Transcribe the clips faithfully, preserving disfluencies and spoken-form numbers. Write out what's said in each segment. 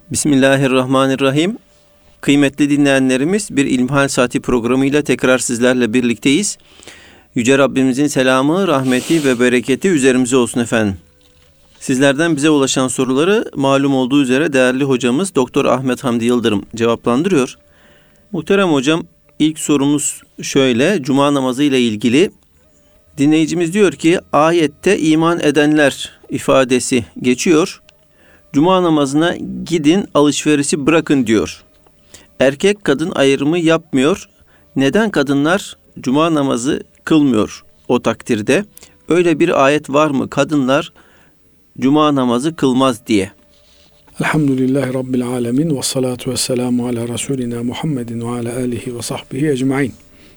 Bismillahirrahmanirrahim. Kıymetli dinleyenlerimiz, bir İlmihal Saati programıyla tekrar sizlerle birlikteyiz. Yüce Rabbimizin selamı, rahmeti ve bereketi üzerimize olsun efendim. Sizlerden bize ulaşan soruları malum olduğu üzere değerli hocamız Doktor Ahmet Hamdi Yıldırım cevaplandırıyor. Muhterem hocam, ilk sorumuz şöyle, Cuma namazı ile ilgili. Dinleyicimiz diyor ki, ayette iman edenler ifadesi geçiyor. Cuma namazına gidin, alışverişi bırakın diyor. Erkek kadın ayrımı yapmıyor. Neden kadınlar cuma namazı kılmıyor o takdirde? Öyle bir ayet var mı? Kadınlar cuma namazı kılmaz diye. Elhamdülillahi Rabbil alemin ve salatu ve selamu ala Resulina Muhammedin ve ala alihi ve sahbihi ecmain.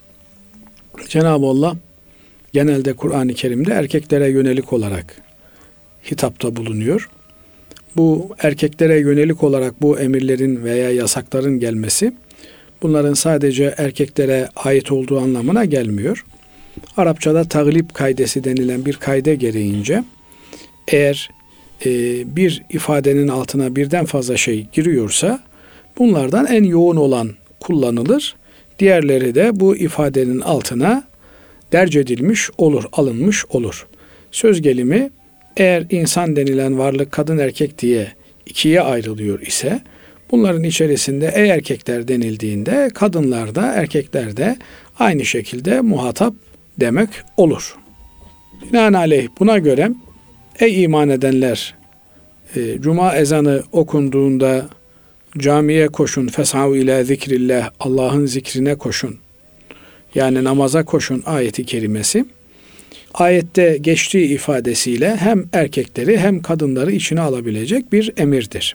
Cenab-ı Allah genelde Kur'an-ı Kerim'de erkeklere yönelik olarak hitapta bulunuyor. Bu erkeklere yönelik olarak bu emirlerin veya yasakların gelmesi, bunların sadece erkeklere ait olduğu anlamına gelmiyor. Arapçada taglip kaidesi denilen bir kaide gereğince, eğer e, bir ifadenin altına birden fazla şey giriyorsa, bunlardan en yoğun olan kullanılır. Diğerleri de bu ifadenin altına derc edilmiş olur, alınmış olur. Söz gelimi, eğer insan denilen varlık kadın erkek diye ikiye ayrılıyor ise, bunların içerisinde ey erkekler denildiğinde kadınlar da erkekler de aynı şekilde muhatap demek olur. Binaenaleyh buna göre ey iman edenler, e, Cuma ezanı okunduğunda camiye koşun, fes'av ila zikrillah, Allah'ın zikrine koşun, yani namaza koşun ayeti kerimesi, ayette geçtiği ifadesiyle hem erkekleri hem kadınları içine alabilecek bir emirdir.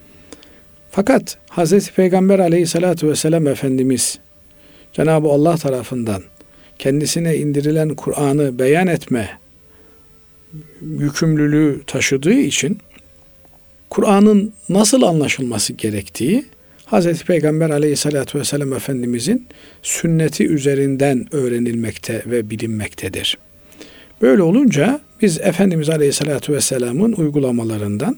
Fakat Hz. Peygamber aleyhissalatu vesselam Efendimiz Cenab-ı Allah tarafından kendisine indirilen Kur'an'ı beyan etme yükümlülüğü taşıdığı için Kur'an'ın nasıl anlaşılması gerektiği Hz. Peygamber aleyhissalatu vesselam Efendimizin sünneti üzerinden öğrenilmekte ve bilinmektedir. Böyle olunca biz Efendimiz Aleyhisselatü Vesselam'ın uygulamalarından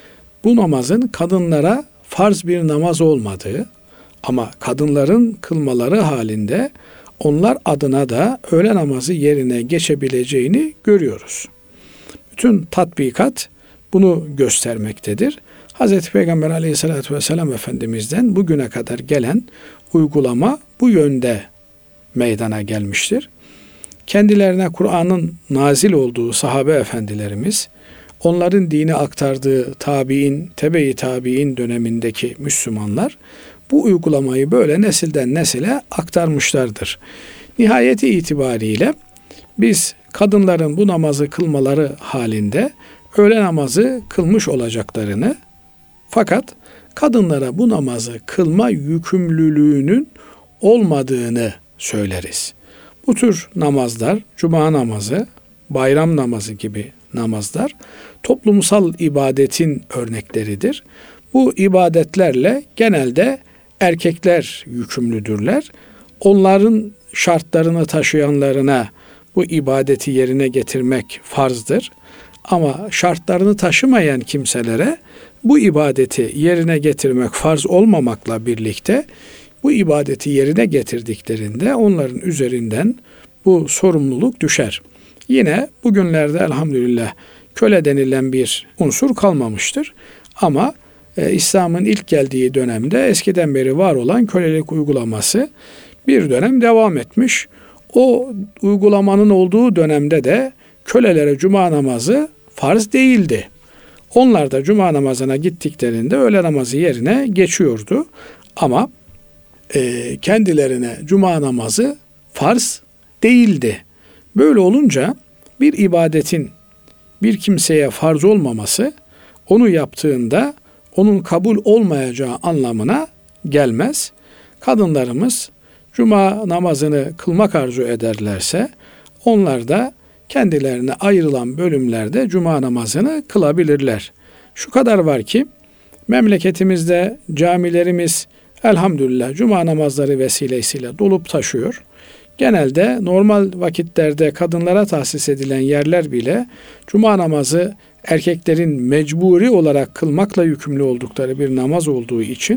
bu namazın kadınlara farz bir namaz olmadığı ama kadınların kılmaları halinde onlar adına da öğle namazı yerine geçebileceğini görüyoruz. Bütün tatbikat bunu göstermektedir. Hz. Peygamber Aleyhisselatü Vesselam Efendimiz'den bugüne kadar gelen uygulama bu yönde meydana gelmiştir. Kendilerine Kur'an'ın nazil olduğu sahabe efendilerimiz, onların dini aktardığı tabi'in, tebe-i tabi'in dönemindeki Müslümanlar bu uygulamayı böyle nesilden nesile aktarmışlardır. Nihayeti itibariyle biz kadınların bu namazı kılmaları halinde öğle namazı kılmış olacaklarını, fakat kadınlara bu namazı kılma yükümlülüğünün olmadığını söyleriz. Bu tür namazlar, cuma namazı, bayram namazı gibi namazlar toplumsal ibadetin örnekleridir. Bu ibadetlerle genelde erkekler yükümlüdürler. Onların şartlarını taşıyanlarına bu ibadeti yerine getirmek farzdır. Ama şartlarını taşımayan kimselere bu ibadeti yerine getirmek farz olmamakla birlikte bu ibadeti yerine getirdiklerinde onların üzerinden bu sorumluluk düşer. Yine bugünlerde elhamdülillah köle denilen bir unsur kalmamıştır. Ama e, İslam'ın ilk geldiği dönemde eskiden beri var olan kölelik uygulaması bir dönem devam etmiş. O uygulamanın olduğu dönemde de kölelere cuma namazı farz değildi. Onlar da cuma namazına gittiklerinde öğle namazı yerine geçiyordu. Ama e, kendilerine cuma namazı farz değildi. Böyle olunca bir ibadetin bir kimseye farz olmaması, onu yaptığında onun kabul olmayacağı anlamına gelmez. Kadınlarımız cuma namazını kılmak arzu ederlerse, onlar da kendilerine ayrılan bölümlerde cuma namazını kılabilirler. Şu kadar var ki, memleketimizde camilerimiz elhamdülillah cuma namazları vesilesiyle dolup taşıyor. genelde normal vakitlerde kadınlara tahsis edilen yerler bile cuma namazı erkeklerin mecburi olarak kılmakla yükümlü oldukları bir namaz olduğu için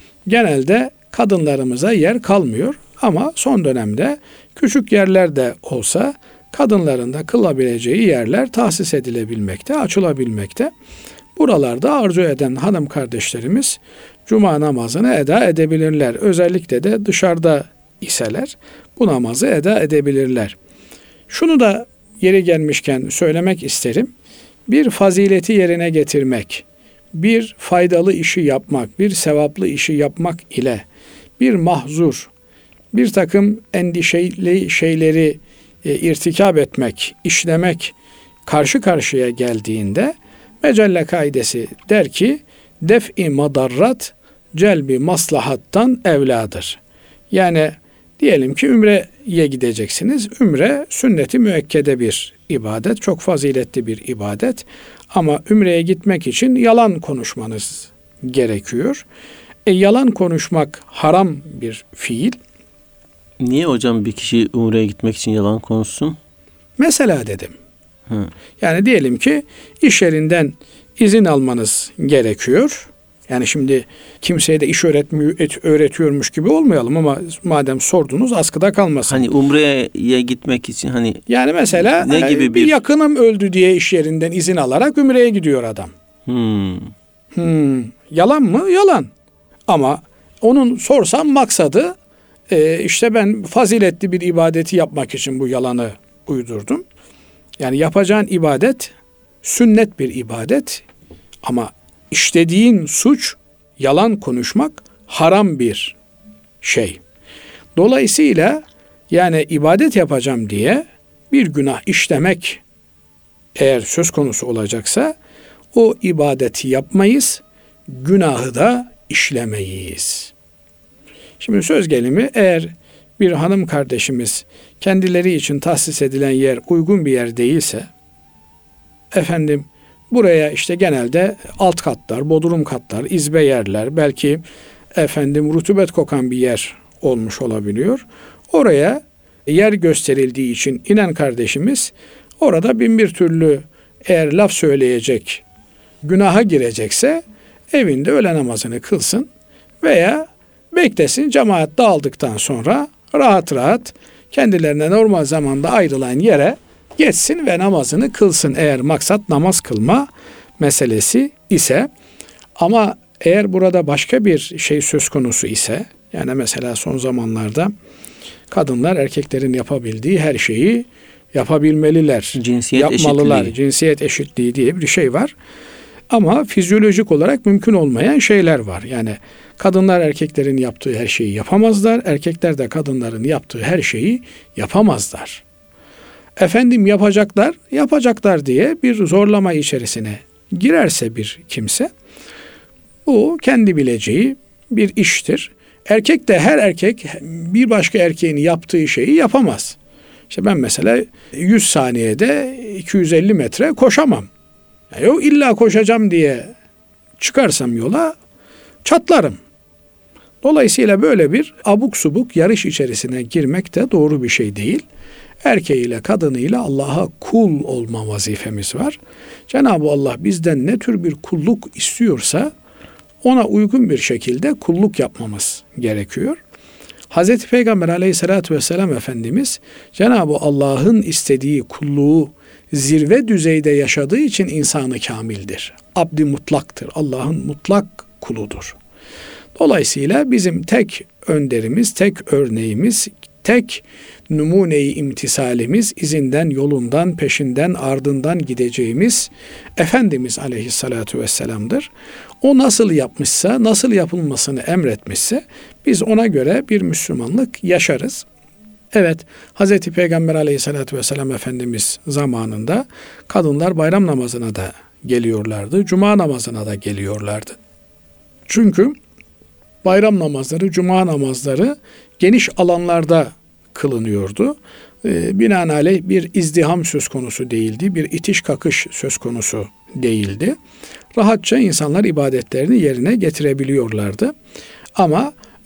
genelde kadınlarımıza yer kalmıyor. Ama son dönemde küçük yerler de olsa kadınların da kılabileceği yerler tahsis edilebilmekte, açılabilmekte. Buralarda arzu eden hanım kardeşlerimiz cuma namazını eda edebilirler. Özellikle de dışarıda iseler bu namazı eda edebilirler. Şunu da yeri gelmişken söylemek isterim. Bir fazileti yerine getirmek, bir faydalı işi yapmak, bir sevaplı işi yapmak ile bir mahzur, bir takım endişeli şeyleri e, irtikab etmek, işlemek karşı karşıya geldiğinde mecelle kaidesi der ki def-i madarrat celbi maslahattan evladır. Yani diyelim ki ümreye gideceksiniz. Ümre sünnet-i müekkede bir ibadet, çok faziletli bir ibadet. Ama ümreye gitmek için yalan konuşmanız gerekiyor. E, yalan konuşmak haram bir fiil. Niye hocam bir kişi umreye gitmek için yalan konuşsun? Mesela dedim. Hı. Yani diyelim ki iş yerinden izin almanız gerekiyor. Yani şimdi kimseye de iş öğretmiyor, öğretiyormuş gibi olmayalım ama madem sordunuz askıda kalmasın. Hani umreye gitmek için hani yani mesela ne gibi bir... bir yakınım öldü diye iş yerinden izin alarak ümreye gidiyor adam. Hmm. Hmm. Yalan mı? Yalan. Ama onun sorsam maksadı e, işte ben faziletli bir ibadeti yapmak için bu yalanı uydurdum. Yani yapacağın ibadet sünnet bir ibadet ama işlediğin suç yalan konuşmak haram bir şey. Dolayısıyla yani ibadet yapacağım diye bir günah işlemek eğer söz konusu olacaksa o ibadeti yapmayız, günahı da işlemeyiz. Şimdi söz gelimi eğer bir hanım kardeşimiz kendileri için tahsis edilen yer uygun bir yer değilse, efendim buraya işte genelde alt katlar, bodrum katlar, izbe yerler, belki efendim rutubet kokan bir yer olmuş olabiliyor. Oraya yer gösterildiği için inen kardeşimiz orada bin bir türlü eğer laf söyleyecek, günaha girecekse evinde öğle namazını kılsın veya beklesin cemaat dağıldıktan sonra rahat rahat kendilerine normal zamanda ayrılan yere geçsin ve namazını kılsın eğer maksat namaz kılma meselesi ise. Ama eğer burada başka bir şey söz konusu ise, yani mesela son zamanlarda kadınlar erkeklerin yapabildiği her şeyi yapabilmeliler. Cinsiyet yapmalılar. eşitliği. Cinsiyet eşitliği diye bir şey var. Ama fizyolojik olarak mümkün olmayan şeyler var. Yani kadınlar erkeklerin yaptığı her şeyi yapamazlar. Erkekler de kadınların yaptığı her şeyi yapamazlar. Efendim yapacaklar, yapacaklar diye bir zorlama içerisine girerse bir kimse, bu kendi bileceği bir iştir. Erkek de her erkek bir başka erkeğin yaptığı şeyi yapamaz. İşte ben mesela yüz saniyede iki yüz elli metre koşamam. Yani o illa koşacağım diye çıkarsam yola çatlarım. Dolayısıyla böyle bir abuk subuk yarış içerisine girmek de doğru bir şey değil. Erkeğiyle kadınıyla Allah'a kul olma vazifemiz var. Cenab-ı Allah bizden ne tür bir kulluk istiyorsa ona uygun bir şekilde kulluk yapmamız gerekiyor. Hazreti Peygamber aleyhissalatü vesselam Efendimiz Cenab-ı Allah'ın istediği kulluğu zirve düzeyde yaşadığı için insanı kamildir. Abdi mutlaktır. Allah'ın mutlak kuludur. Dolayısıyla bizim tek önderimiz, tek örneğimiz, tek numune-i imtisalimiz, izinden, yolundan, peşinden, ardından gideceğimiz Efendimiz aleyhissalatu vesselam'dır. O nasıl yapmışsa, nasıl yapılmasını emretmişse biz ona göre bir Müslümanlık yaşarız. Evet, Hz. Peygamber aleyhissalatu vesselam Efendimiz zamanında kadınlar bayram namazına da geliyorlardı, cuma namazına da geliyorlardı. Çünkü bayram namazları, cuma namazları geniş alanlarda kılınıyordu. E, binaenaleyh bir izdiham söz konusu değildi, bir itiş kakış söz konusu değildi. Rahatça insanlar ibadetlerini yerine getirebiliyorlardı. Ama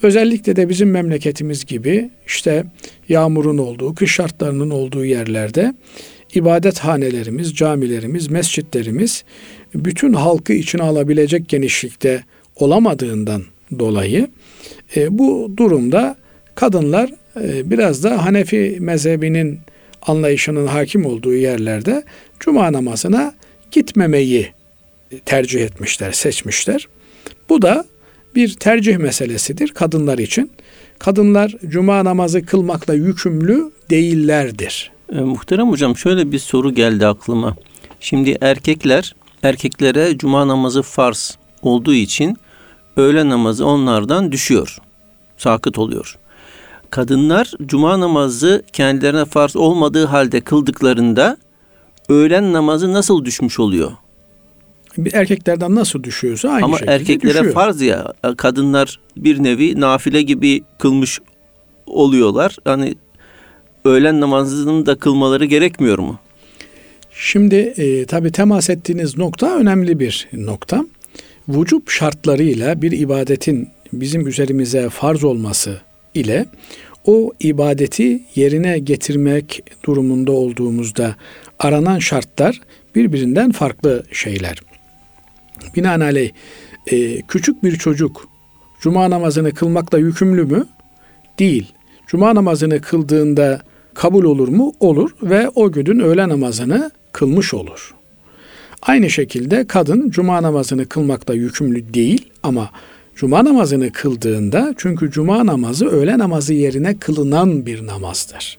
Özellikle de bizim memleketimiz gibi işte yağmurun olduğu, kış şartlarının olduğu yerlerde ibadethanelerimiz, camilerimiz, mescitlerimiz bütün halkı içine alabilecek genişlikte olamadığından dolayı e, bu durumda kadınlar e, biraz da Hanefi mezhebinin anlayışının hakim olduğu yerlerde cuma namazına gitmemeyi tercih etmişler, seçmişler. Bu da bir tercih meselesidir kadınlar için. Kadınlar cuma namazı kılmakla yükümlü değillerdir. E, muhterem hocam, şöyle bir soru geldi aklıma. Şimdi erkekler, erkeklere cuma namazı farz olduğu için öğle namazı onlardan düşüyor, sakıt oluyor. Kadınlar cuma namazı kendilerine farz olmadığı halde kıldıklarında öğlen namazı nasıl düşmüş oluyor? Bir erkeklerden nasıl düşüyorsa aynı Ama şekilde erkeklere düşüyor. farz ya, kadınlar bir nevi nafile gibi kılmış oluyorlar. Hani öğlen namazını da kılmaları gerekmiyor mu? Şimdi e, tabii temas ettiğiniz nokta önemli bir nokta. Vücub şartlarıyla bir ibadetin bizim üzerimize farz olması ile o ibadeti yerine getirmek durumunda olduğumuzda aranan şartlar birbirinden farklı şeyler. Binaenaleyh e, küçük bir çocuk cuma namazını kılmakla yükümlü mü? Değil. Cuma namazını kıldığında kabul olur mu? Olur ve o günün öğle namazını kılmış olur. Aynı şekilde kadın cuma namazını kılmakla yükümlü değil ama cuma namazını kıldığında, çünkü cuma namazı öğle namazı yerine kılınan bir namazdır.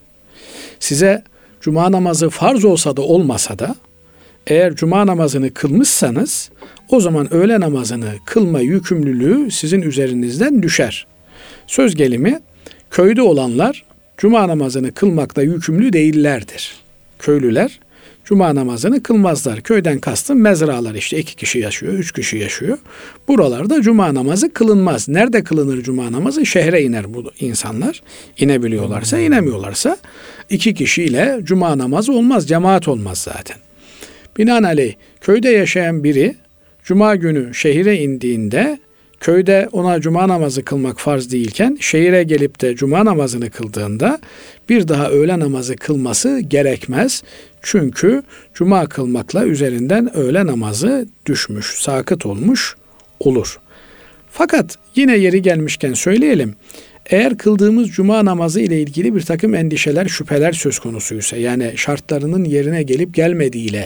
Size cuma namazı farz olsa da olmasa da eğer cuma namazını kılmışsanız o zaman öğle namazını kılma yükümlülüğü sizin üzerinizden düşer. Söz gelimi köyde olanlar cuma namazını kılmakla yükümlü değillerdir. Köylüler cuma namazını kılmazlar. Köyden kastım mezralar, işte iki kişi yaşıyor, üç kişi yaşıyor. Buralarda cuma namazı kılınmaz. Nerede kılınır cuma namazı? Şehre iner bu insanlar. İnebiliyorlarsa, inemiyorlarsa iki kişiyle cuma namazı olmaz, cemaat olmaz zaten. Binaenaleyh köyde yaşayan biri cuma günü şehire indiğinde köyde ona cuma namazı kılmak farz değilken şehire gelip de cuma namazını kıldığında bir daha öğle namazı kılması gerekmez. Çünkü cuma kılmakla üzerinden öğle namazı düşmüş, sakıt olmuş olur. Fakat yine yeri gelmişken söyleyelim. Eğer kıldığımız cuma namazı ile ilgili bir takım endişeler, şüpheler söz konusuysa, yani şartlarının yerine gelip gelmediğiyle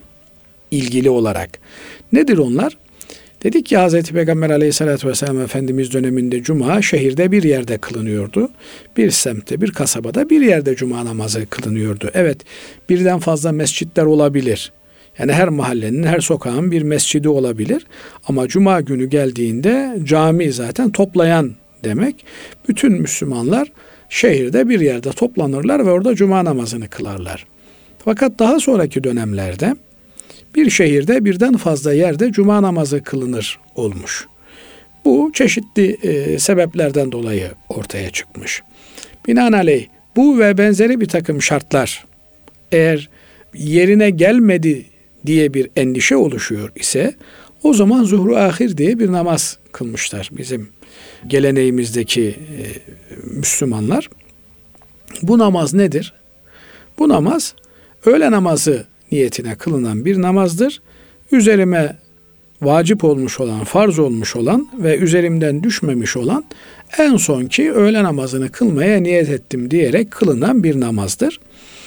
ilgili olarak. Nedir onlar? Dedik ki Hazreti Peygamber Aleyhisselatü Vesselam Efendimiz döneminde cuma şehirde bir yerde kılınıyordu. Bir semtte, bir kasabada bir yerde cuma namazı kılınıyordu. Evet, birden fazla mescitler olabilir. Yani her mahallenin, her sokağın bir mescidi olabilir. Ama cuma günü geldiğinde cami zaten toplayan demek. Bütün Müslümanlar şehirde bir yerde toplanırlar ve orada cuma namazını kılarlar. Fakat daha sonraki dönemlerde bir şehirde birden fazla yerde cuma namazı kılınır olmuş. Bu çeşitli e, sebeplerden dolayı ortaya çıkmış. Binaenaleyh bu ve benzeri bir takım şartlar eğer yerine gelmedi diye bir endişe oluşuyor ise o zaman zuhru ahir diye bir namaz kılmışlar bizim geleneğimizdeki e, Müslümanlar. Bu namaz nedir? Bu namaz öğle namazı niyetine kılınan bir namazdır. Üzerime vacip olmuş olan, farz olmuş olan ve üzerimden düşmemiş olan en sonki öğle namazını kılmaya niyet ettim diyerek kılınan bir namazdır.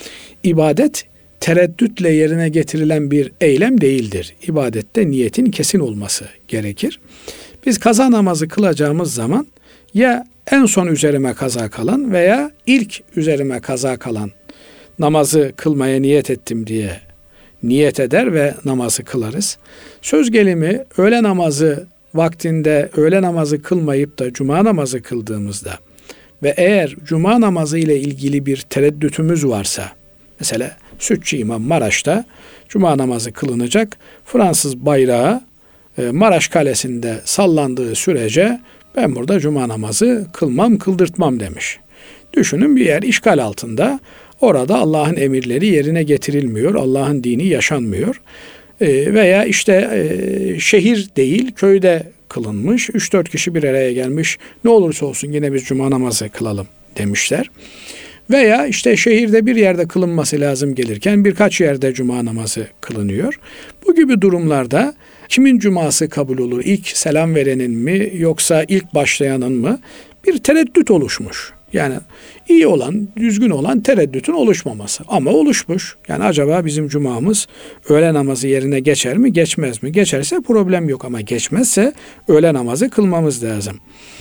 İbadet tereddütle yerine getirilen bir eylem değildir. İbadette niyetin kesin olması gerekir. Biz kaza namazı kılacağımız zaman ya en son üzerime kaza kalan veya ilk üzerime kaza kalan namazı kılmaya niyet ettim diye niyet eder ve namazı kılarız. Söz gelimi öğle namazı vaktinde öğle namazı kılmayıp da cuma namazı kıldığımızda ve eğer cuma namazı ile ilgili bir tereddütümüz varsa, mesela Sütçü İmam Maraş'ta cuma namazı kılınacak, Fransız bayrağı Maraş Kalesi'nde sallandığı sürece ben burada cuma namazı kılmam, kıldırtmam demiş. Düşünün, bir yer işgal altında. Orada Allah'ın emirleri yerine getirilmiyor, Allah'ın dini yaşanmıyor. E, veya işte e, şehir değil, köyde kılınmış. üç dört kişi bir araya gelmiş. Ne olursa olsun yine biz cuma namazı kılalım demişler. Veya işte şehirde bir yerde kılınması lazım gelirken birkaç yerde cuma namazı kılınıyor. Bu gibi durumlarda kimin cuması kabul olur? İlk selam verenin mi yoksa ilk başlayanın mı? Bir tereddüt oluşmuş. Yani iyi olan, düzgün olan tereddütün oluşmaması. Ama oluşmuş. Yani acaba bizim cumamız öğle namazı yerine geçer mi, geçmez mi? Geçerse problem yok ama geçmezse öğle namazı kılmamız lazım.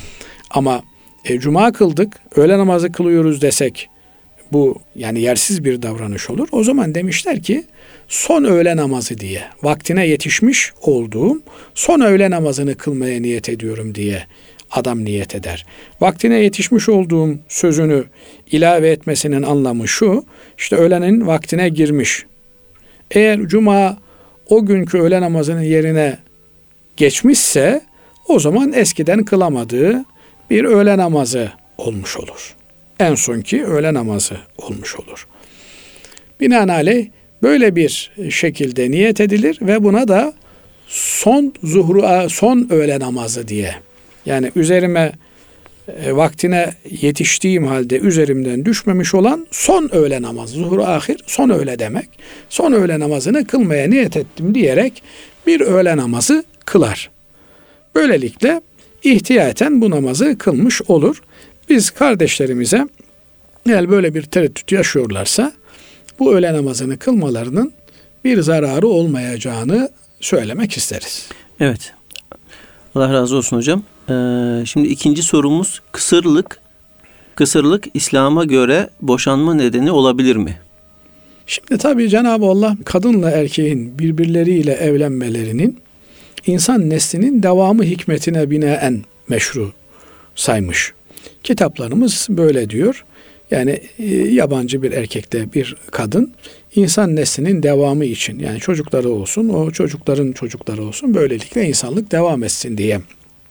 Ama e, cuma kıldık, öğle namazı kılıyoruz desek bu yani yersiz bir davranış olur. O zaman demişler ki son öğle namazı diye, vaktine yetişmiş olduğum son öğle namazını kılmaya niyet ediyorum diye adam niyet eder. Vaktine yetişmiş olduğum sözünü ilave etmesinin anlamı şu, işte öğlenin vaktine girmiş. Eğer cuma o günkü öğle namazının yerine geçmişse o zaman eskiden kılamadığı bir öğle namazı olmuş olur. En sonki öğle namazı olmuş olur. Binaenaleyh böyle bir şekilde niyet edilir ve buna da son zuhru son öğle namazı diye, yani üzerime e, vaktine yetiştiğim halde üzerimden düşmemiş olan son öğle namazı, zuhru ahir son öğle demek. Son öğle namazını kılmaya niyet ettim diyerek bir öğle namazı kılar. Böylelikle ihtiyaten bu namazı kılmış olur. Biz kardeşlerimize eğer böyle bir tereddüt yaşıyorlarsa bu öğle namazını kılmalarının bir zararı olmayacağını söylemek isteriz. Evet. Allah razı olsun hocam. Ee, şimdi ikinci sorumuz kısırlık. Kısırlık İslam'a göre boşanma nedeni olabilir mi? Şimdi tabii Cenab-ı Allah kadınla erkeğin birbirleriyle evlenmelerinin insan neslinin devamı hikmetine binaen meşru saymış. Kitaplarımız böyle diyor. Yani e, yabancı bir erkekte bir kadın insan neslinin devamı için, yani çocukları olsun, o çocukların çocukları olsun, böylelikle insanlık devam etsin diye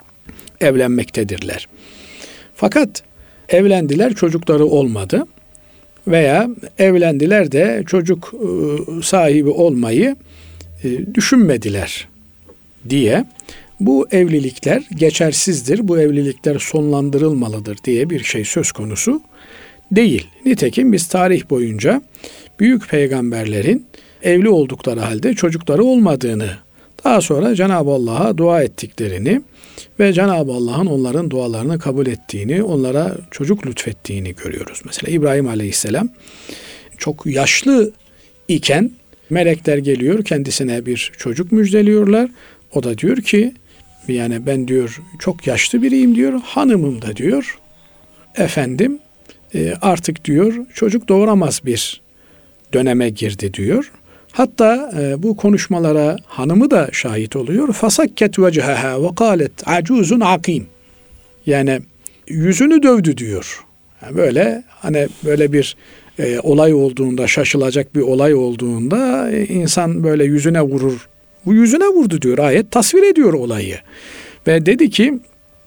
evlenmektedirler. Fakat evlendiler, çocukları olmadı veya evlendiler de çocuk e, sahibi olmayı e, düşünmediler diye bu evlilikler geçersizdir, bu evlilikler sonlandırılmalıdır diye bir şey söz konusu değil. Nitekim biz tarih boyunca büyük peygamberlerin evli oldukları halde çocukları olmadığını, daha sonra Cenab-ı Allah'a dua ettiklerini ve Cenab-ı Allah'ın onların dualarını kabul ettiğini, onlara çocuk lütfettiğini görüyoruz. Mesela İbrahim Aleyhisselam çok yaşlı iken melekler geliyor, kendisine bir çocuk müjdeliyorlar. O da diyor ki, yani ben diyor çok yaşlı biriyim diyor, hanımım da diyor efendim artık diyor çocuk doğuramaz bir döneme girdi diyor. Hatta e, bu konuşmalara hanımı da şahit oluyor. Fasakket vecheha ve kalet acuzun akim. Yani yüzünü dövdü diyor. Yani böyle hani böyle bir e, olay olduğunda, şaşılacak bir olay olduğunda e, insan böyle yüzüne vurur. Bu yüzüne vurdu diyor, ayet tasvir ediyor olayı. Ve dedi ki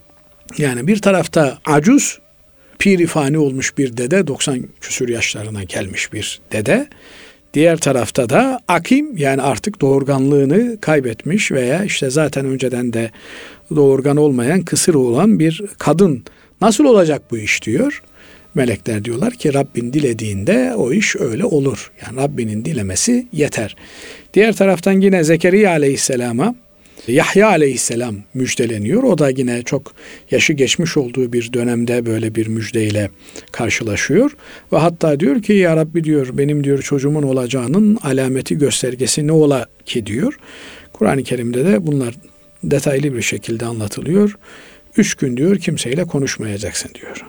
yani bir tarafta acuz, pirifani olmuş bir dede, doksan küsur yaşlarına gelmiş bir dede. Diğer tarafta da akim, yani artık doğurganlığını kaybetmiş veya işte zaten önceden de doğurgan olmayan, kısır olan bir kadın. Nasıl olacak bu iş diyor. Melekler diyorlar ki Rabbin dilediğinde o iş öyle olur. Yani Rabbinin dilemesi yeter. Diğer taraftan yine Zekeriya Aleyhisselam'a Yahya Aleyhisselam müjdeleniyor. O da yine çok yaşı geçmiş olduğu bir dönemde böyle bir müjdeyle karşılaşıyor. Ve hatta diyor ki ya Rabbi diyor benim diyor çocuğumun olacağının alameti göstergesi ne ola ki diyor. Kur'an-ı Kerim'de de bunlar detaylı bir şekilde anlatılıyor. Üç gün diyor kimseyle konuşmayacaksın diyor.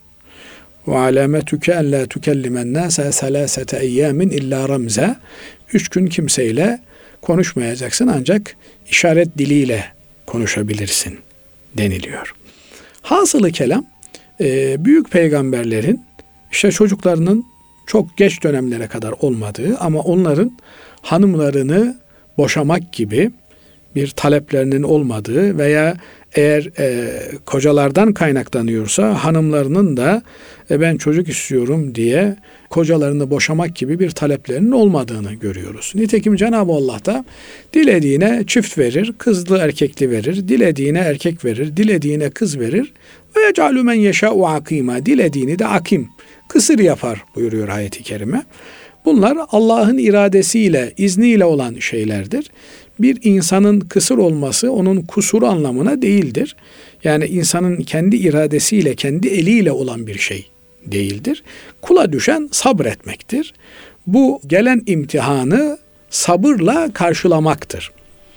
Ve alametuke en la tukellimen nase selasete eyyamin illa ramza. Üç gün kimseyle konuşmayacaksın ancak işaret diliyle konuşabilirsin deniliyor. Hasılı kelam büyük peygamberlerin işte çocuklarının çok geç dönemlere kadar olmadığı ama onların hanımlarını boşamak gibi bir taleplerinin olmadığı veya eğer e, kocalardan kaynaklanıyorsa hanımlarının da e, ben çocuk istiyorum diye kocalarını boşamak gibi bir taleplerinin olmadığını görüyoruz. Nitekim Cenab-ı Allah da dilediğine çift verir, kızlı erkekli verir, dilediğine erkek verir, dilediğine kız verir. Ve yec'alü men yeşâ'u akîmâ, dilediğini de akim, kısır yapar buyuruyor ayet-i kerime. Bunlar Allah'ın iradesiyle, izniyle olan şeylerdir. Bir insanın kısır olması onun kusuru anlamına değildir. Yani insanın kendi iradesiyle, kendi eliyle olan bir şey değildir. Kula düşen sabretmektir. Bu gelen imtihanı sabırla karşılamaktır.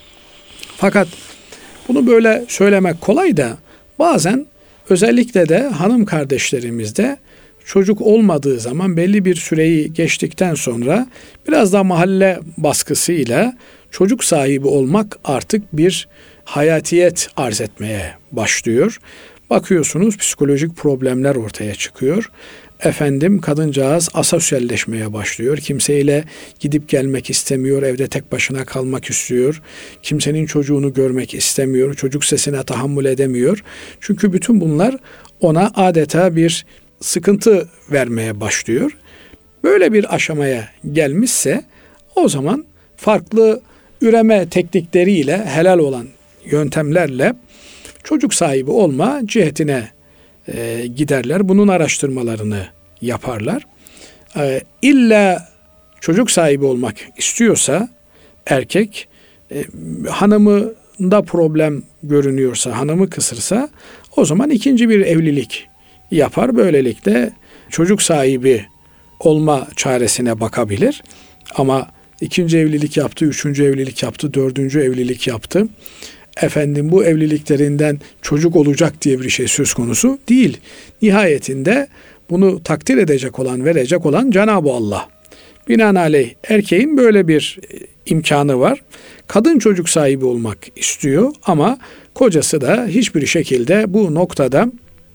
Fakat bunu böyle söylemek kolay da bazen özellikle de hanım kardeşlerimizde çocuk olmadığı zaman belli bir süreyi geçtikten sonra biraz da mahalle baskısıyla çocuk sahibi olmak artık bir hayatiyet arz etmeye başlıyor. Bakıyorsunuz psikolojik problemler ortaya çıkıyor. Efendim kadıncağız asosyalleşmeye başlıyor. Kimseyle gidip gelmek istemiyor. Evde tek başına kalmak istiyor. Kimsenin çocuğunu görmek istemiyor. Çocuk sesine tahammül edemiyor. Çünkü bütün bunlar ona adeta bir sıkıntı vermeye başlıyor. Böyle bir aşamaya gelmişse o zaman farklı üreme teknikleriyle, helal olan yöntemlerle çocuk sahibi olma cihetine e, giderler. Bunun araştırmalarını yaparlar. E, illa çocuk sahibi olmak istiyorsa erkek, e, hanımında problem görünüyorsa, hanımı kısırsa o zaman ikinci bir evlilik yapar. Böylelikle çocuk sahibi olma çaresine bakabilir. Ama ikinci evlilik yaptı, üçüncü evlilik yaptı, dördüncü evlilik yaptı. Efendim bu evliliklerinden çocuk olacak diye bir şey söz konusu değil. Nihayetinde bunu takdir edecek olan, verecek olan Cenab-ı Allah. Binaenaleyh erkeğin böyle bir imkanı var. Kadın çocuk sahibi olmak istiyor ama kocası da hiçbir şekilde bu noktada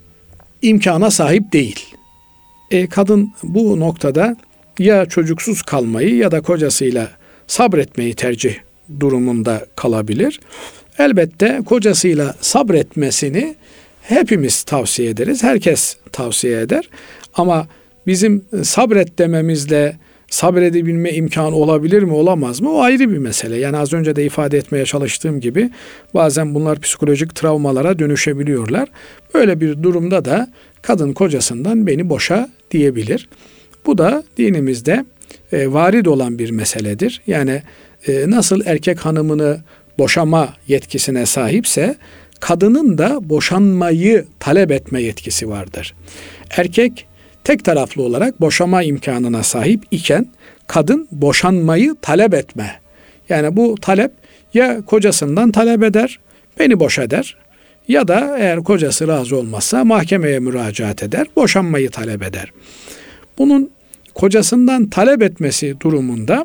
imkana sahip değil. E, kadın bu noktada ya çocuksuz kalmayı ya da kocasıyla sabretmeyi tercih durumunda kalabilir. Elbette kocasıyla sabretmesini hepimiz tavsiye ederiz. Herkes tavsiye eder. Ama bizim sabret dememizle sabredebilme imkanı olabilir mi, olamaz mı? O ayrı bir mesele. Yani az önce de ifade etmeye çalıştığım gibi bazen bunlar psikolojik travmalara dönüşebiliyorlar. Böyle bir durumda da kadın kocasından beni boşa diyebilir. Bu da dinimizde e, varid olan bir meseledir. Yani e, nasıl erkek hanımını boşama yetkisine sahipse kadının da boşanmayı talep etme yetkisi vardır. Erkek tek taraflı olarak boşama imkanına sahip iken kadın boşanmayı talep etme. Yani bu talep ya kocasından talep eder, beni boşa der ya da eğer kocası razı olmazsa mahkemeye müracaat eder, boşanmayı talep eder. Bunun kocasından talep etmesi durumunda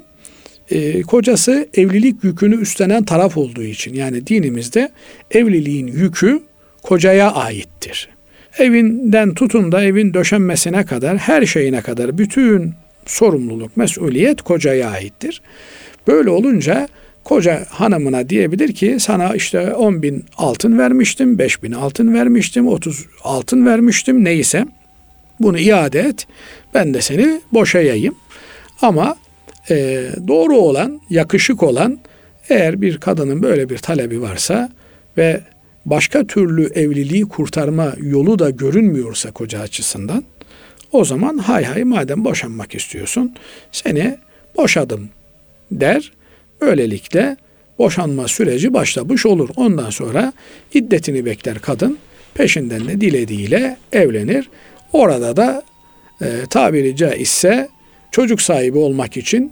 e, kocası evlilik yükünü üstlenen taraf olduğu için, yani dinimizde evliliğin yükü kocaya aittir. Evinden tutun da evin döşenmesine kadar, her şeyine kadar bütün sorumluluk, mesuliyet kocaya aittir. Böyle olunca koca hanımına diyebilir ki sana işte on bin altın vermiştim, beş bin altın vermiştim, otuz altın vermiştim, neyse bunu iade et, ben de seni boşayayım. Ama e, doğru olan, yakışık olan, eğer bir kadının böyle bir talebi varsa ve başka türlü evliliği kurtarma yolu da görünmüyorsa koca açısından, o zaman hay hay madem boşanmak istiyorsun seni boşadım der. Böylelikle boşanma süreci başlamış olur. Ondan sonra iddetini bekler kadın, peşinden de dilediğiyle evlenir. Orada da e, tabiri caizse çocuk sahibi olmak için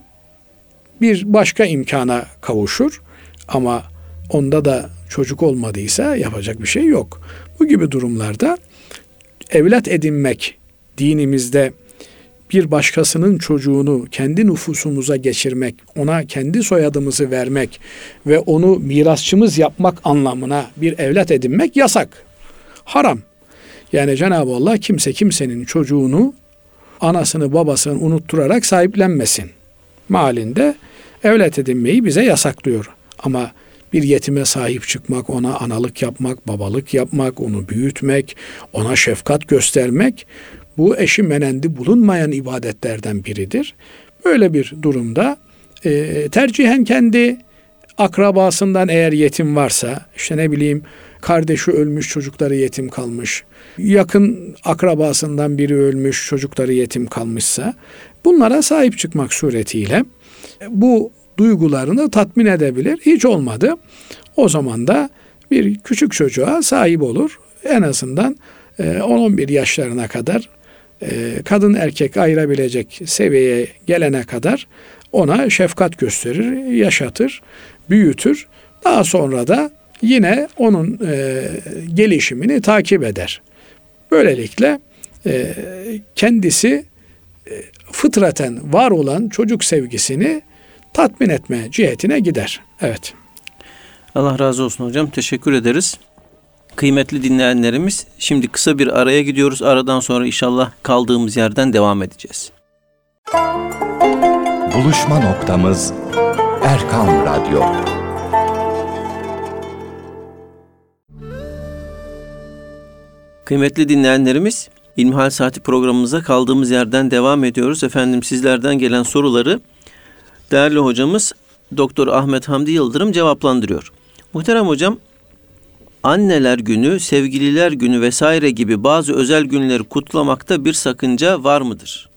bir başka imkana kavuşur. Ama onda da çocuk olmadıysa yapacak bir şey yok. Bu gibi durumlarda evlat edinmek dinimizde bir başkasının çocuğunu kendi nüfusumuza geçirmek, ona kendi soyadımızı vermek ve onu mirasçımız yapmak anlamına bir evlat edinmek yasak. Haram. Yani Cenab-ı Allah kimse kimsenin çocuğunu anasını babasını unutturarak sahiplenmesin. Mealinde evlat edinmeyi bize yasaklıyor. Ama Bir yetime sahip çıkmak, ona analık yapmak, babalık yapmak, onu büyütmek, ona şefkat göstermek, bu eşi menendi bulunmayan ibadetlerden biridir. Böyle bir durumda e, tercihen kendi akrabasından eğer yetim varsa, işte ne bileyim kardeşi ölmüş, çocukları yetim kalmış, yakın akrabasından biri ölmüş, çocukları yetim kalmışsa, bunlara sahip çıkmak suretiyle bu duygularını tatmin edebilir. Hiç olmadı. O zaman da bir küçük çocuğa sahip olur. En azından on on bir yaşlarına kadar kadın erkek ayırabilecek seviyeye gelene kadar ona şefkat gösterir, yaşatır, büyütür. Daha sonra da yine onun gelişimini takip eder. Böylelikle kendisi fıtraten var olan çocuk sevgisini tatmin etme cihetine gider. Evet. Allah razı olsun hocam. Teşekkür ederiz. Kıymetli dinleyenlerimiz, şimdi kısa bir araya gidiyoruz. Aradan sonra inşallah kaldığımız yerden devam edeceğiz. Buluşma noktamız Erkam Radyo. Kıymetli dinleyenlerimiz, İlmihal Saati programımıza kaldığımız yerden devam ediyoruz. Efendim, sizlerden gelen soruları değerli hocamız Doktor Ahmet Hamdi Yıldırım cevaplandırıyor. Muhterem hocam, Anneler Günü, Sevgililer Günü vesaire gibi bazı özel günleri kutlamakta bir sakınca var mıdır?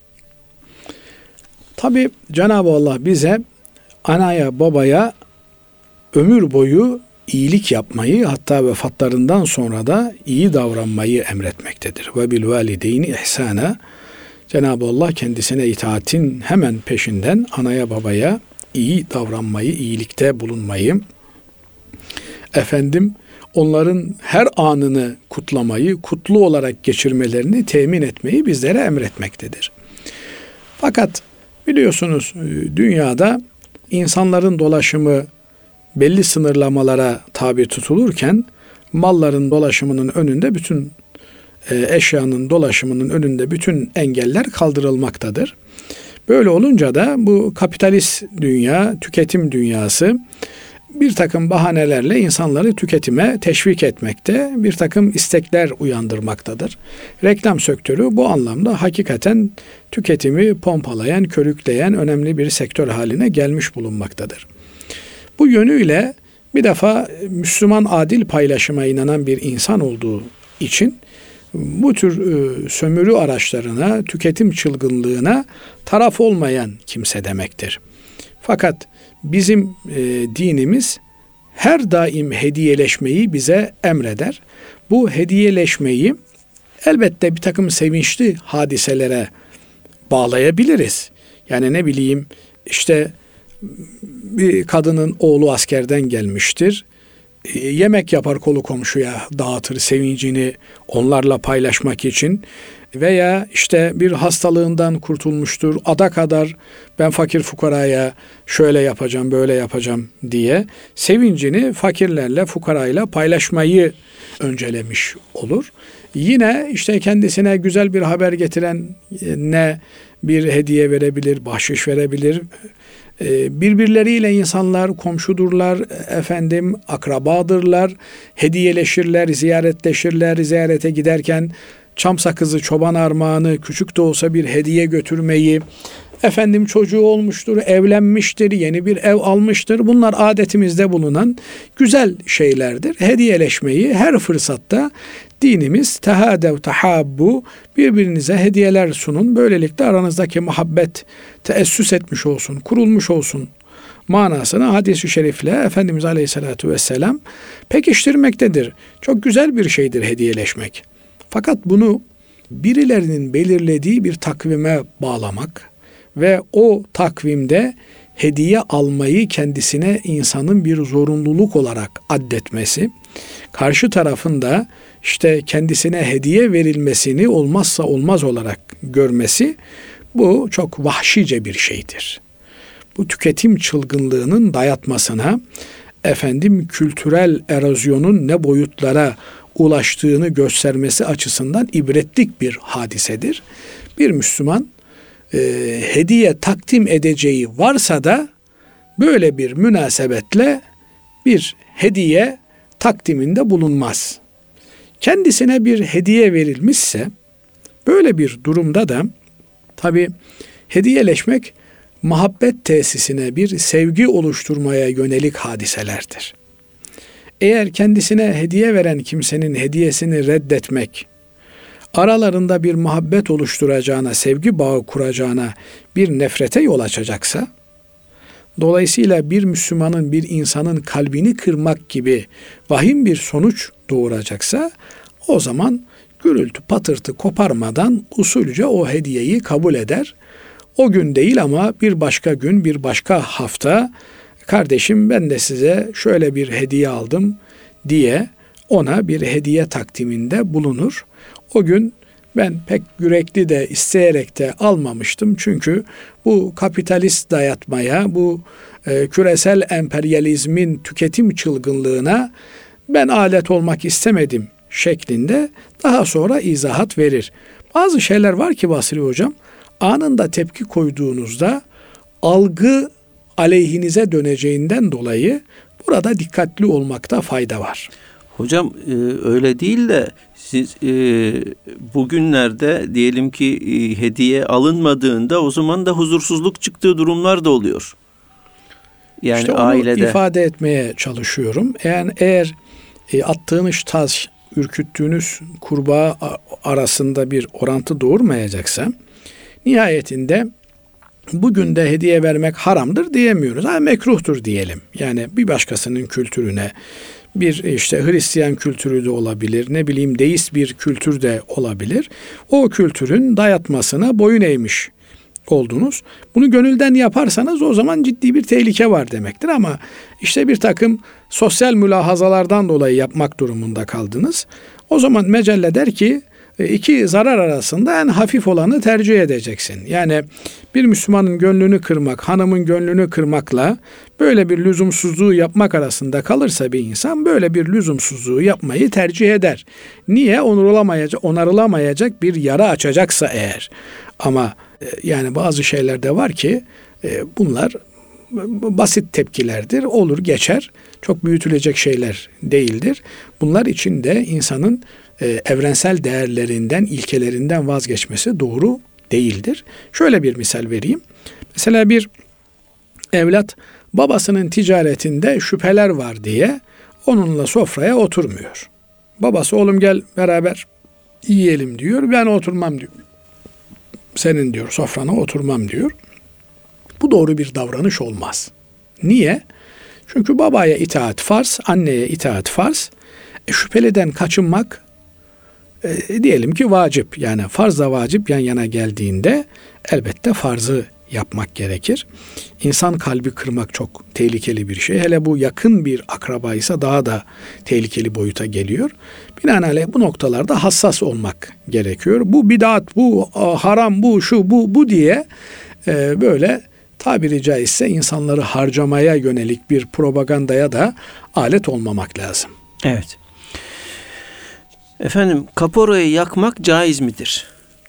Tabii Cenab-ı Allah bize anaya babaya ömür boyu iyilik yapmayı, hatta vefatlarından sonra da iyi davranmayı emretmektedir. Ve bil valideyni ihsana. Cenab-ı Allah kendisine itaatin hemen peşinden anaya babaya iyi davranmayı, iyilikte bulunmayı, efendim onların her anını kutlamayı, kutlu olarak geçirmelerini temin etmeyi bizlere emretmektedir. Fakat biliyorsunuz dünyada insanların dolaşımı belli sınırlamalara tabi tutulurken malların dolaşımının önünde bütün eşyanın dolaşımının önünde bütün engeller kaldırılmaktadır. Böyle olunca da bu kapitalist dünya, tüketim dünyası bir takım bahanelerle insanları tüketime teşvik etmekte, bir takım istekler uyandırmaktadır. Reklam sektörü bu anlamda hakikaten tüketimi pompalayan, körükleyen önemli bir sektör haline gelmiş bulunmaktadır. Bu yönüyle bir defa Müslüman adil paylaşıma inanan bir insan olduğu için bu tür e, sömürü araçlarına, tüketim çılgınlığına taraf olmayan kimse demektir. Fakat bizim e, dinimiz her daim hediyeleşmeyi bize emreder. Bu hediyeleşmeyi elbette bir takım sevinçli hadiselere bağlayabiliriz. Yani ne bileyim işte bir kadının oğlu askerden gelmiştir. Yemek yapar, kolu komşuya dağıtır sevincini onlarla paylaşmak için, veya işte bir hastalığından kurtulmuştur, ada kadar ben fakir fukaraya şöyle yapacağım böyle yapacağım diye sevincini fakirlerle fukarayla paylaşmayı öncelemiş olur. Yine işte kendisine güzel bir haber getiren ne bir hediye verebilir, bahşiş verebilir. Birbirleriyle insanlar komşudurlar, efendim akrabadırlar, hediyeleşirler, ziyaretleşirler, ziyarete giderken çam sakızı, çoban armağanı, küçük de olsa bir hediye götürmeyi, efendim çocuğu olmuştur, evlenmiştir, yeni bir ev almıştır. Bunlar adetimizde bulunan güzel şeylerdir. Hediyeleşmeyi her fırsatta dinimiz tehadev tehabbu, birbirinize hediyeler sunun. Böylelikle aranızdaki muhabbet teessüs etmiş olsun, kurulmuş olsun manasını hadis-i şerifle Efendimiz Aleyhisselatü Vesselam pekiştirmektedir. Çok güzel bir şeydir hediyeleşmek. Fakat bunu birilerinin belirlediği bir takvime bağlamak ve o takvimde hediye almayı kendisine insanın bir zorunluluk olarak addetmesi, karşı tarafın da işte kendisine hediye verilmesini olmazsa olmaz olarak görmesi, bu çok vahşice bir şeydir. Bu tüketim çılgınlığının dayatmasına, efendim kültürel erozyonun ne boyutlara ulaştığını göstermesi açısından ibretlik bir hadisedir. Bir Müslüman e, hediye takdim edeceği varsa da böyle bir münasebetle bir hediye takdiminde bulunmaz. Kendisine bir hediye verilmişse böyle bir durumda da tabii hediyeleşmek muhabbet tesisine bir sevgi oluşturmaya yönelik hadiselerdir. Eğer kendisine hediye veren kimsenin hediyesini reddetmek, aralarında bir muhabbet oluşturacağına, sevgi bağı kuracağına bir nefrete yol açacaksa, dolayısıyla bir Müslümanın, bir insanın kalbini kırmak gibi vahim bir sonuç doğuracaksa, o zaman gürültü patırtı koparmadan usulca o hediyeyi kabul eder. O gün değil ama bir başka gün, bir başka hafta, kardeşim ben de size şöyle bir hediye aldım diye ona bir hediye takdiminde bulunur. O gün ben pek yürekli de isteyerek de almamıştım. Çünkü bu kapitalist dayatmaya, bu e, küresel emperyalizmin tüketim çılgınlığına ben alet olmak istemedim şeklinde daha sonra izahat verir. Bazı şeyler var ki Basri Hocam, anında tepki koyduğunuzda algı aleyhinize döneceğinden dolayı burada dikkatli olmakta fayda var. Hocam e, öyle değil de siz e, bugünlerde diyelim ki e, hediye alınmadığında o zaman da huzursuzluk çıktığı durumlar da oluyor. Yani işte onu ailede. ifade etmeye çalışıyorum. Yani eğer e, attığınız taş, ürküttüğünüz kurbağa arasında bir orantı doğurmayacaksa, nihayetinde bugün de hediye vermek haramdır diyemiyoruz. Ha, mekruhtur diyelim. Yani bir başkasının kültürüne, bir işte Hristiyan kültürü de olabilir, ne bileyim deist bir kültür de olabilir. O kültürün dayatmasına boyun eğmiş oldunuz. Bunu gönülden yaparsanız o zaman ciddi bir tehlike var demektir. Ama işte bir takım sosyal mülahazalardan dolayı yapmak durumunda kaldınız. O zaman mecelle der ki iki zarar arasında en hafif olanı tercih edeceksin. Yani bir Müslümanın gönlünü kırmak, hanımın gönlünü kırmakla böyle bir lüzumsuzluğu yapmak arasında kalırsa bir insan böyle bir lüzumsuzluğu yapmayı tercih eder. Niye? Onarılamayacak, onarılamayacak bir yara açacaksa eğer. Ama yani bazı şeyler de var ki bunlar basit tepkilerdir. Olur geçer. Çok büyütülecek şeyler değildir. Bunlar için de insanın e, evrensel değerlerinden, ilkelerinden vazgeçmesi doğru değildir. Şöyle bir misal vereyim. Mesela bir evlat babasının ticaretinde şüpheler var diye onunla sofraya oturmuyor. Babası oğlum gel beraber yiyelim diyor. Ben oturmam diyor. Senin diyor sofrana oturmam diyor. Bu doğru bir davranış olmaz. Niye? Çünkü babaya itaat farz, anneye itaat farz. E, şüpheliden kaçınmak e, diyelim ki vacip. Yani farzla vacip yan yana geldiğinde elbette farzı yapmak gerekir. İnsan kalbi kırmak çok tehlikeli bir şey. Hele bu yakın bir akrabaysa daha da tehlikeli boyuta geliyor. Binaenaleyh bu noktalarda hassas olmak gerekiyor. Bu bid'at, bu haram, bu şu, bu, bu diye e, böyle tabiri caizse insanları harcamaya yönelik bir propagandaya da alet olmamak lazım. Evet. Efendim kaporayı yakmak caiz midir?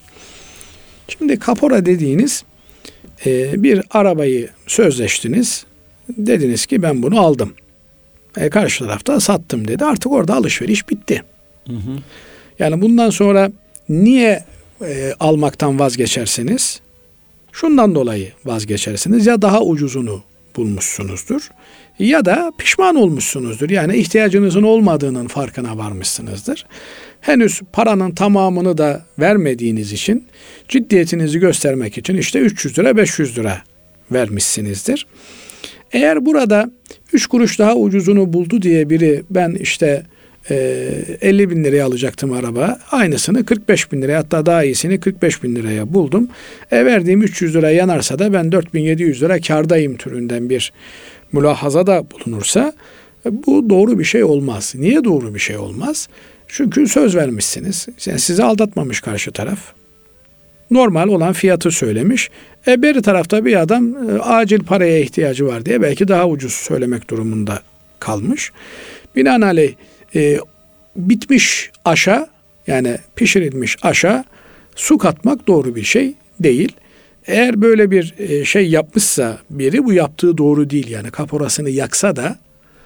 Şimdi kapora dediğiniz e, bir arabayı sözleştiniz. Dediniz ki ben bunu aldım. E, karşı tarafta sattım dedi. Artık orada alışveriş bitti. Hı hı. Yani bundan sonra niye e, almaktan vazgeçersiniz? Şundan dolayı vazgeçersiniz. Ya daha ucuzunu bulmuşsunuzdur ya da pişman olmuşsunuzdur. Yani ihtiyacınızın olmadığının farkına varmışsınızdır. Henüz paranın tamamını da vermediğiniz için ciddiyetinizi göstermek için işte üç yüz lira beş yüz lira vermişsinizdir. Eğer burada üç kuruş daha ucuzunu buldu diye biri ben işte elli bin liraya alacaktım araba. Aynısını kırk beş bin liraya hatta daha iyisini kırk beş bin liraya buldum. E verdiğim üç yüz lira yanarsa da ben dört bin yedi yüz lira kârdayım türünden bir mülahazada bulunursa bu doğru bir şey olmaz. Niye doğru bir şey olmaz? Çünkü söz vermişsiniz. Yani sizi aldatmamış karşı taraf. Normal olan fiyatı söylemiş. E beri tarafta bir adam e, acil paraya ihtiyacı var diye belki daha ucuz söylemek durumunda kalmış. Binaenaleyh e, bitmiş aşa yani pişirilmiş aşa su katmak doğru bir şey değil. Eğer böyle bir e, şey yapmışsa biri bu yaptığı doğru değil. Yani kaporasını yaksa da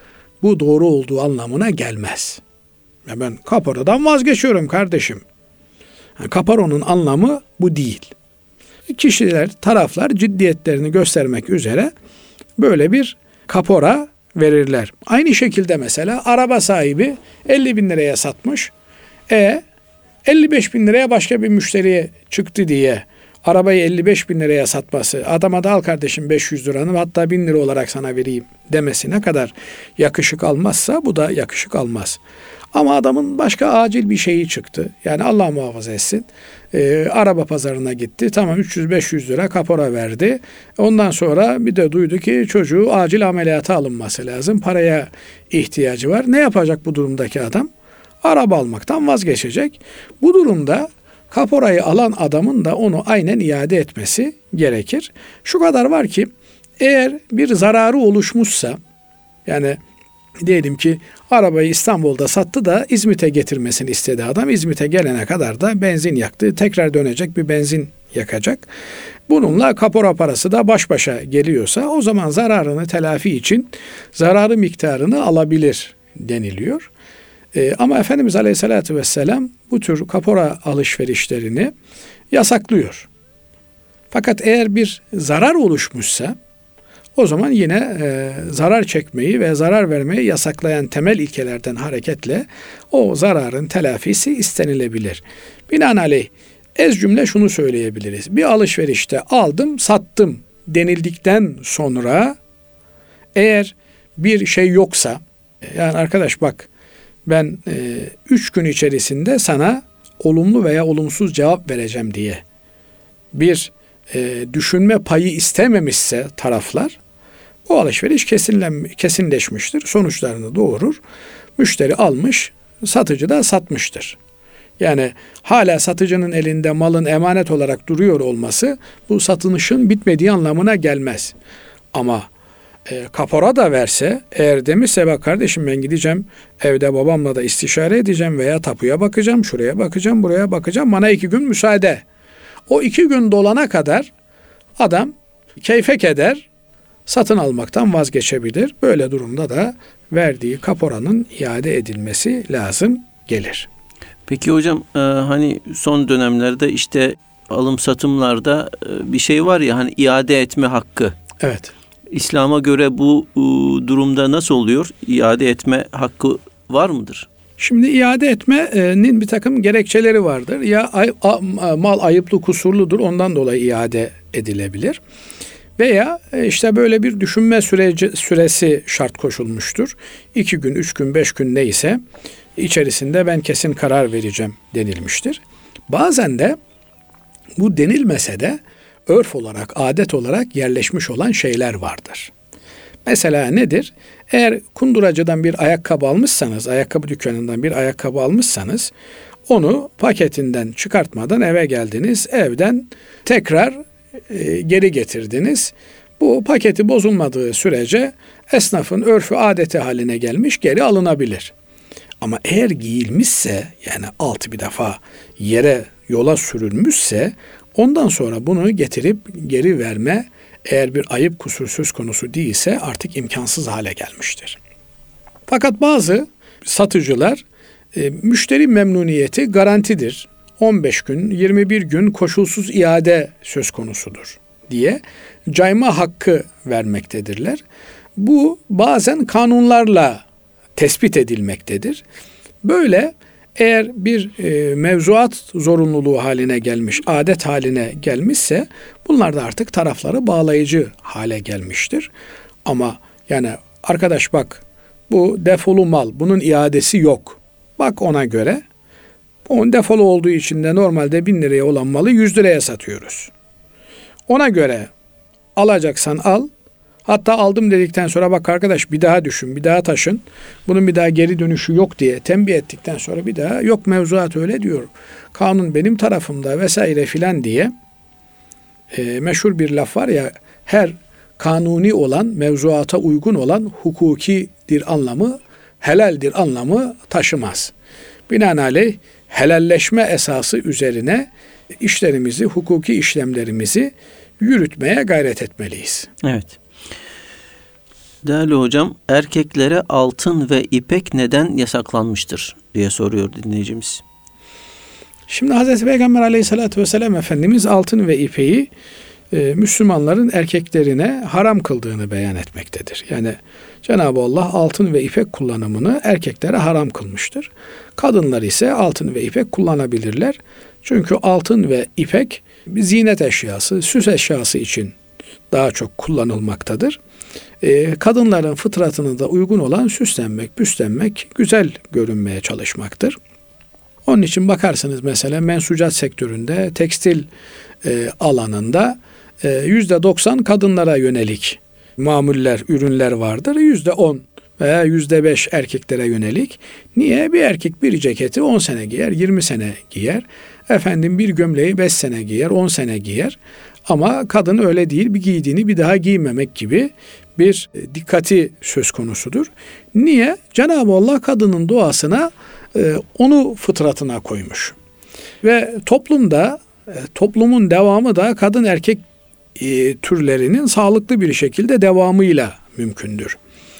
bu doğru olduğu anlamına gelmez. Ya ben kaporadan vazgeçiyorum kardeşim. Yani kaporanın anlamı bu değil. Kişiler, taraflar ciddiyetlerini göstermek üzere böyle bir kapora verirler. Aynı şekilde mesela araba sahibi elli bin liraya satmış. E elli beş bin liraya başka bir müşteriye çıktı diye arabayı elli beş bin liraya satması, adama da al kardeşim beş yüz liranı hatta bin lira olarak sana vereyim demesi ne kadar yakışık almazsa bu da yakışık almaz. Ama adamın başka acil bir şeyi çıktı. Yani Allah muhafaza etsin. Ee, araba pazarına gitti. Tamam üç yüz beş yüz lira kapora verdi. Ondan sonra bir de duydu ki çocuğu acil ameliyata alınması lazım. Paraya ihtiyacı var. Ne yapacak bu durumdaki adam? Araba almaktan vazgeçecek. Bu durumda kaporayı alan adamın da onu aynen iade etmesi gerekir. Şu kadar var ki eğer bir zararı oluşmuşsa, yani diyelim ki arabayı İstanbul'da sattı da İzmit'e getirmesini istedi adam. İzmit'e gelene kadar da benzin yaktı. Tekrar dönecek bir benzin yakacak. Bununla kapora parası da baş başa geliyorsa o zaman zararını telafi için zararı miktarını alabilir deniliyor. Ee, ama Efendimiz Aleyhisselatü Vesselam bu tür kapora alışverişlerini yasaklıyor. Fakat eğer bir zarar oluşmuşsa o zaman yine e, zarar çekmeyi ve zarar vermeyi yasaklayan temel ilkelerden hareketle o zararın telafisi istenilebilir. Binaenaleyh ez cümle şunu söyleyebiliriz. Bir alışverişte aldım sattım denildikten sonra eğer bir şey yoksa, yani arkadaş bak ben e, üç gün içerisinde sana olumlu veya olumsuz cevap vereceğim diye bir e, düşünme payı istememişse taraflar, o alışveriş kesinlen, kesinleşmiştir. Sonuçlarını doğurur. Müşteri almış, satıcı da satmıştır. Yani hala satıcının elinde malın emanet olarak duruyor olması bu satışın bitmediği anlamına gelmez. Ama e, kapora da verse, eğer demişse bak kardeşim ben gideceğim evde babamla da istişare edeceğim veya tapuya bakacağım, şuraya bakacağım, buraya bakacağım, bana iki gün müsaade. O iki gün dolana kadar adam keyfe keder satın almaktan vazgeçebilir. Böyle durumda da verdiği kaporanın iade edilmesi lazım gelir. Peki hocam e, hani son dönemlerde işte alım satımlarda e, bir şey var ya hani iade etme hakkı. Evet. İslam'a göre bu e, durumda nasıl oluyor? İade etme hakkı var mıdır? Şimdi iade etmenin bir takım gerekçeleri vardır. Ya ay, a, mal ayıplı kusurludur ondan dolayı iade edilebilir. Veya işte böyle bir düşünme süreci, süresi şart koşulmuştur. İki gün, üç gün, beş gün neyse içerisinde ben kesin karar vereceğim denilmiştir. Bazen de bu denilmese de örf olarak, adet olarak yerleşmiş olan şeyler vardır. Mesela nedir? Eğer kunduracıdan bir ayakkabı almışsanız, ayakkabı dükkanından bir ayakkabı almışsanız, onu paketinden çıkartmadan eve geldiniz, evden tekrar e, geri getirdiniz. Bu paketi bozulmadığı sürece esnafın örfü adeti haline gelmiş, geri alınabilir. Ama eğer giyilmişse, yani altı bir defa yere, yola sürülmüşse, ondan sonra bunu getirip geri verme, eğer bir ayıp kusur söz konusu değilse artık imkansız hale gelmiştir. Fakat bazı satıcılar e, müşteri memnuniyeti garantidir. on beş gün, yirmi bir gün koşulsuz iade söz konusudur diye cayma hakkı vermektedirler. Bu bazen kanunlarla tespit edilmektedir. Böyle eğer bir e, mevzuat zorunluluğu haline gelmiş, adet haline gelmişse bunlar da artık tarafları bağlayıcı hale gelmiştir. Ama yani arkadaş bak bu defolu mal, bunun iadesi yok. Bak ona göre onun defolu olduğu için de normalde bin liraya olan malı yüz liraya satıyoruz. Ona göre alacaksan al. Hatta aldım dedikten sonra bak arkadaş bir daha düşün, bir daha taşın. Bunun bir daha geri dönüşü yok diye tembih ettikten sonra bir daha yok mevzuat öyle diyor. Kanun benim tarafımda vesaire filan diye e, meşhur bir laf var ya, her kanuni olan, mevzuata uygun olan hukukidir anlamı, helaldir anlamı taşımaz. Binaenaleyh helalleşme esası üzerine işlerimizi, hukuki işlemlerimizi yürütmeye gayret etmeliyiz. Evet. Değerli hocam, erkeklere altın ve ipek neden yasaklanmıştır diye soruyor dinleyicimiz. Şimdi Hazreti Peygamber Aleyhisselatü Vesselam Efendimiz altın ve ipeği e, Müslümanların erkeklerine haram kıldığını beyan etmektedir. Yani Cenab-ı Allah altın ve ipek kullanımını erkeklere haram kılmıştır. Kadınlar ise altın ve ipek kullanabilirler. Çünkü altın ve ipek bir zinet eşyası, süs eşyası için daha çok kullanılmaktadır. Ee, kadınların fıtratına da uygun olan süslenmek, püslenmek, güzel görünmeye çalışmaktır. Onun için bakarsınız mesela mensucat sektöründe, tekstil e, alanında e, yüzde doksan kadınlara yönelik mamuller, ürünler vardır. yüzde on veya yüzde beş erkeklere yönelik. Niye? Bir erkek bir ceketi on sene giyer, yirmi sene giyer. Efendim bir gömleği beş sene giyer, on sene giyer. Ama kadın öyle değil, bir giydiğini bir daha giymemek gibi bir dikkati söz konusudur. Niye? Cenab-ı Allah kadının doğasına e, onu fıtratına koymuş. Ve toplumda, e, toplumun devamı da kadın erkek e, türlerinin sağlıklı bir şekilde devamıyla mümkündür.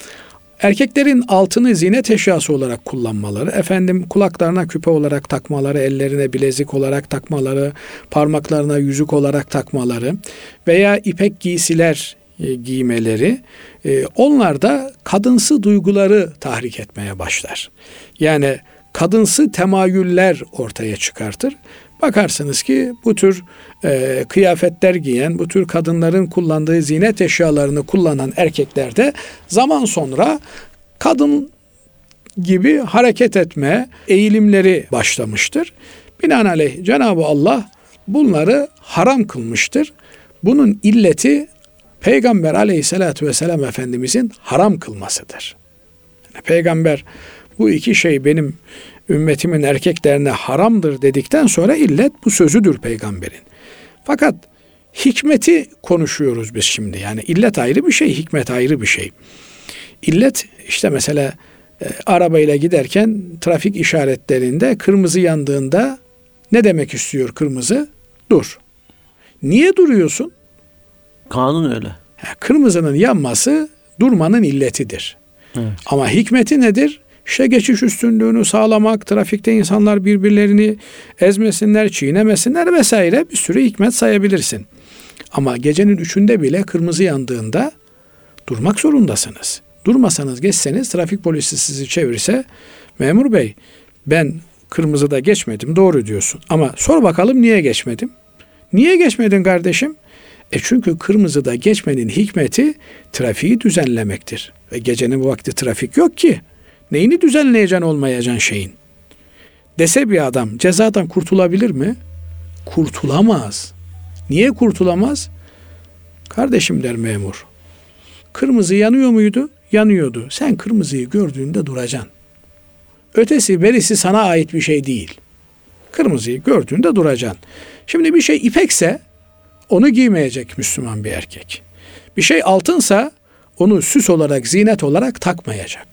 Erkeklerin altını zinet eşyası olarak kullanmaları, efendim kulaklarına küpe olarak takmaları, ellerine bilezik olarak takmaları, parmaklarına yüzük olarak takmaları veya ipek giysiler e, giymeleri, e, onlar da kadınsı duyguları tahrik etmeye başlar. Yani kadınsı temayüller ortaya çıkartır. Bakarsınız ki bu tür e, kıyafetler giyen, bu tür kadınların kullandığı zinet eşyalarını kullanan erkekler de zaman sonra kadın gibi hareket etme eğilimleri başlamıştır. Binaenaleyh Cenab-ı Allah bunları haram kılmıştır. Bunun illeti Peygamber Aleyhisselatü Vesselam Efendimizin haram kılmasıdır. Yani Peygamber bu iki şey benim ümmetimin erkeklerine haramdır dedikten sonra illet bu sözüdür peygamberin. Fakat hikmeti konuşuyoruz biz şimdi. Yani illet ayrı bir şey, hikmet ayrı bir şey. İllet işte mesela e, arabayla giderken trafik işaretlerinde kırmızı yandığında ne demek istiyor kırmızı? Dur. Niye duruyorsun? Kanun öyle. Kırmızının yanması durmanın illetidir. Evet. Ama hikmeti nedir? İşte geçiş üstünlüğünü sağlamak, trafikte insanlar birbirlerini ezmesinler, çiğnemesinler vesaire bir sürü hikmet sayabilirsin. Ama gecenin üçünde bile kırmızı yandığında durmak zorundasınız. Durmasanız geçseniz trafik polisi sizi çevirse, memur bey ben kırmızıda geçmedim doğru diyorsun. Ama sor bakalım niye geçmedim? Niye geçmedin kardeşim? E çünkü kırmızıda geçmenin hikmeti trafiği düzenlemektir. Ve gecenin bu vakti trafik yok ki. Neyini düzenleyeceksin olmayacaksın şeyin? Dese bir adam cezadan kurtulabilir mi? Kurtulamaz. Niye kurtulamaz? Kardeşim der memur. Kırmızı yanıyor muydu? Yanıyordu. Sen kırmızıyı gördüğünde duracaksın. Ötesi berisi sana ait bir şey değil. Kırmızıyı gördüğünde duracaksın. Şimdi bir şey ipekse onu giymeyecek Müslüman bir erkek. Bir şey altınsa onu süs olarak, zinet olarak takmayacak.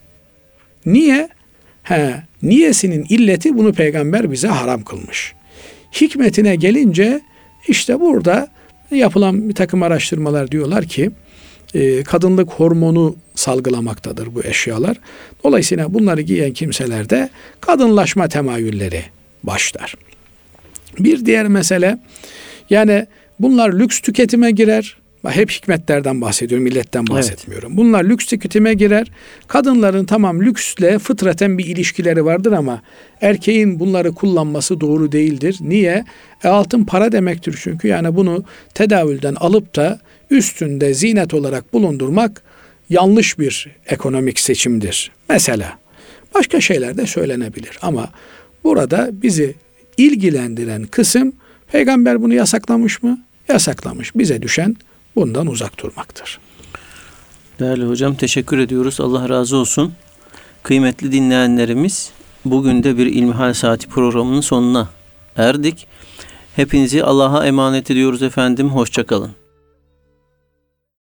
Niye? He, niyesinin illeti bunu peygamber bize haram kılmış. Hikmetine gelince işte burada yapılan bir takım araştırmalar diyorlar ki e, kadınlık hormonu salgılamaktadır bu eşyalar. Dolayısıyla bunları giyen kimselerde kadınlaşma temayülleri başlar. Bir diğer mesele yani bunlar lüks tüketime girer. Hep hikmetlerden bahsediyorum, milletten bahsetmiyorum. Evet. Bunlar lüks tüketime girer. Kadınların tamam lüksle fıtraten bir ilişkileri vardır ama erkeğin bunları kullanması doğru değildir. Niye? E altın para demektir çünkü. Yani bunu tedavülden alıp da üstünde zinet olarak bulundurmak yanlış bir ekonomik seçimdir. Mesela başka şeyler de söylenebilir ama burada bizi ilgilendiren kısım peygamber bunu yasaklamış mı? Yasaklamış. Bize düşen bundan uzak durmaktır. Değerli hocam teşekkür ediyoruz. Allah razı olsun. Kıymetli dinleyenlerimiz, bugün de bir İlmihal Saati programının sonuna erdik. Hepinizi Allah'a emanet ediyoruz efendim. Hoşça kalın.